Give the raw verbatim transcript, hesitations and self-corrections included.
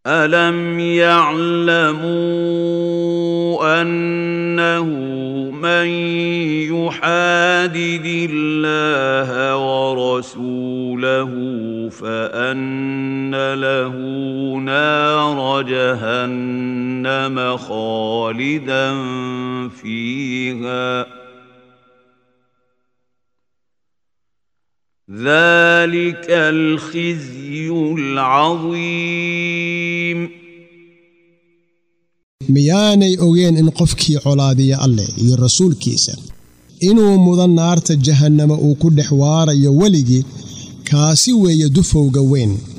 ألم يعلموا أنه من يحادد الله ورسوله فأن له نار جهنم خالدا فيها ذلك الخزي العظيم. miyaanay ogeen in qofkii colaadiya Alle iyo rasuulkiisa inuu mudan naarta jahannama uu ku dhex waarayo weligii kaasi weeye dufowga weyn.